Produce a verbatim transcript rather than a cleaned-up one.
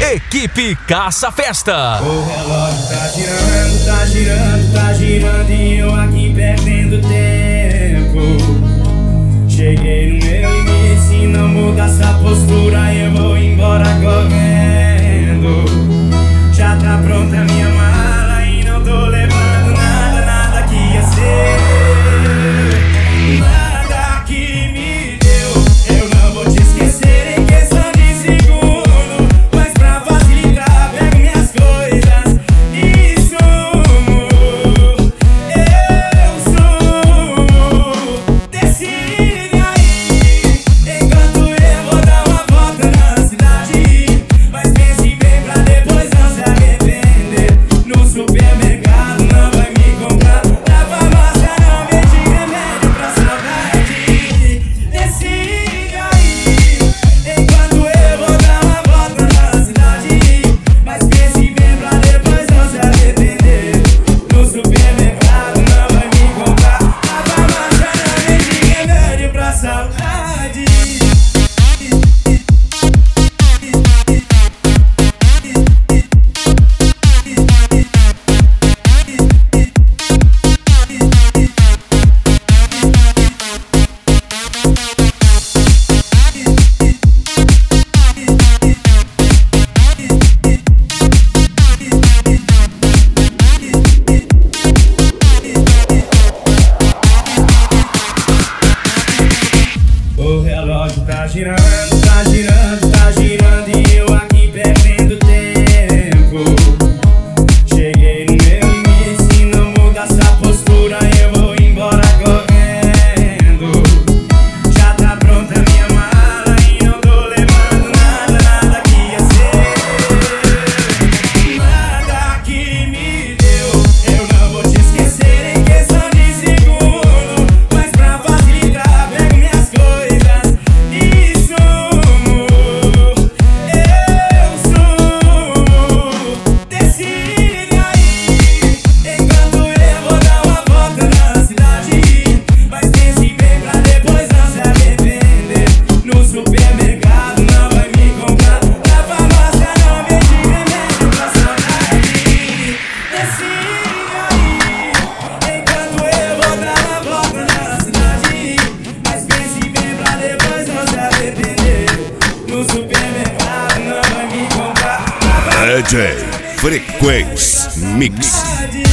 Equipe Caça Festa. O relógio tá girando, tá girando, tá girando e eu aqui perdendo tempo. Cheguei no meu limite, se não muda essa postura eu vou embora correndo. Já tá pronta a minha mala e não tô levando nada, nada que ia ser. Nada que me deu, eu não vou te esquecer em questão de segundo. Mas pra facilitar, pego minhas coisas e sumo. Eu sumo. Decide aí, enquanto eu vou dar uma volta na cidade. Mas pense bem pra depois não se arrepender. No supermercado não vai me comprar, na farmácia não vende remédio pra saudade. Decide aí, enquanto eu vou dar uma volta na cidade. Mas pense bem pra depois não se arrepender. No supermercado não vai me comprar, na farmácia não vende remédio pra saudade. O relógio tá girando, tá girando, tá girando e eu aqui perdendo tempo. Cheguei no meu limite, se não muda essa postura eu vou embora correndo. Já tá pronta a minha mala e não tô levando nada, nada que ia ser. Nada que me deu, eu não vou te esquecer em questão de segundo. Mas pra facilitar, pego minhas coisas e sumo. Eu sumo. Decide aí, enquanto eu vou dar uma volta na cidade. Mas pense bem pra depois não se arrepender. No supermercado não vai me comprar, na farmácia não vende remédio pra saudade. Decide aí, enquanto eu vou dar uma volta na cidade. Mas pense bem pra depois não se arrepender. No supermercado não vai me comprar, na D J Frequência Mix. farmácia